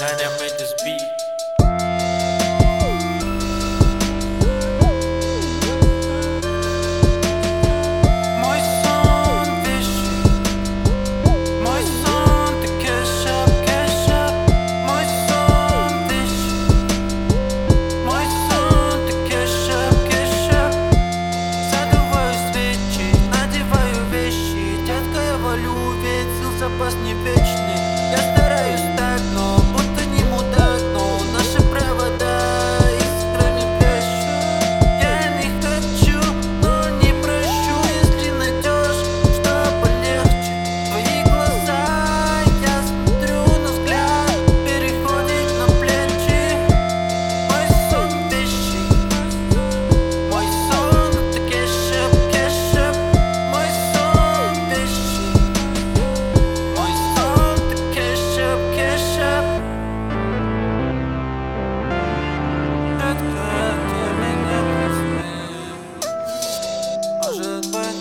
Саня made this beat. Запас не вечный. Я стараюсь так, но будто не мудак. Но наши провода искрами пляшут. Я не хочу, но не прощу, если найдешь, что полегче. Твои глаза, я смотрю, но взгляд переходит на плечи. Мой сон вещи, мой сон это кетчуп, кетчуп. Мой сон вещи. Может быть